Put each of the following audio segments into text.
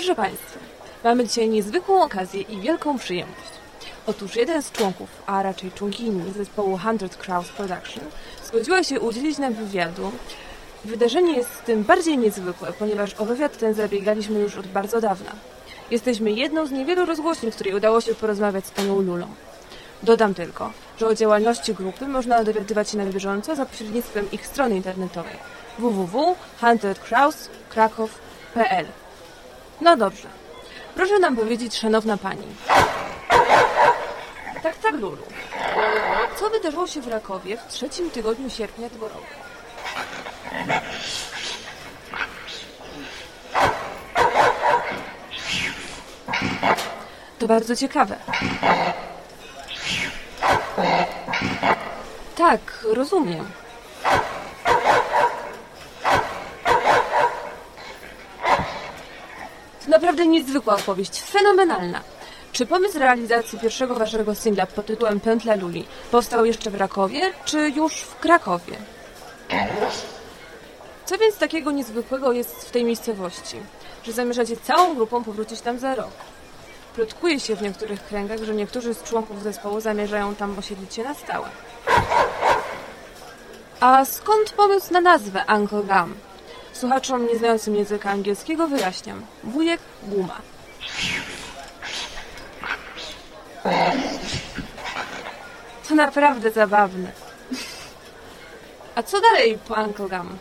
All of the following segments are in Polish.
Proszę Państwa, mamy dzisiaj niezwykłą okazję i wielką przyjemność. Otóż jeden z członków, a raczej członkini zespołu 100 Crows Production zgodziła się udzielić nam wywiadu. Wydarzenie jest tym bardziej niezwykłe, ponieważ o wywiad ten zabiegaliśmy już od bardzo dawna. Jesteśmy jedną z niewielu rozgłośni, w której udało się porozmawiać z panią Lulą. Dodam tylko, że o działalności grupy można dowiadywać się na bieżąco za pośrednictwem ich strony internetowej www.100crows.krakow.pl. No dobrze. Proszę nam powiedzieć, szanowna pani. Tak, Lulu. Co wydarzyło się w Rakowie w 3. tygodniu sierpnia tego roku? To bardzo ciekawe. Tak, rozumiem. To naprawdę niezwykła opowieść, fenomenalna. Czy pomysł realizacji pierwszego waszego singla pod tytułem Pętla Luli powstał jeszcze w Rakowie, czy już w Krakowie? Co więc takiego niezwykłego jest w tej miejscowości, że zamierzacie całą grupą powrócić tam za rok? Plotkuje się w niektórych kręgach, że niektórzy z członków zespołu zamierzają tam osiedlić się na stałe. A skąd pomysł na nazwę Uncle Gum? Słuchaczom nieznającym języka angielskiego wyjaśniam. Wujek Guma. To naprawdę zabawne. A co dalej po Uncle Gum?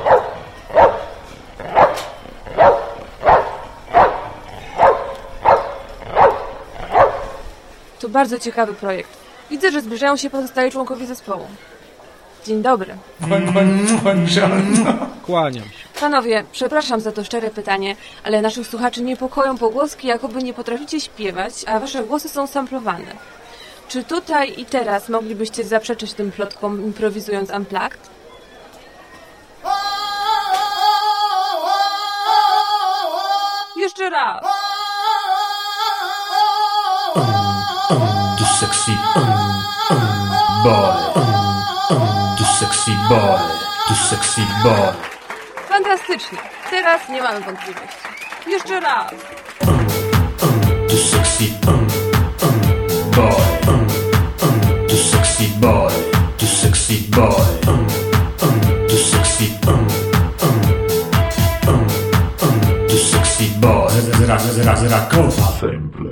To bardzo ciekawy projekt. Widzę, że zbliżają się pozostali członkowie zespołu. Dzień dobry. Kłaniam się. Panowie, przepraszam za to szczere pytanie, ale naszych słuchaczy niepokoją pogłoski, jakoby nie potraficie śpiewać, a wasze głosy są samplowane. Czy tutaj i teraz moglibyście zaprzeczyć tym plotkom, improwizując Unplugged? Jeszcze raz! Too sexy, boy. Too sexy boy. Too sexy boy. Fantastycznie. Teraz nie mamy wątpliwości. Jeszcze raz! Too sexy, boy. Too sexy boy. Too sexy boy. Too sexy, too sexy boy. Z Rakowa.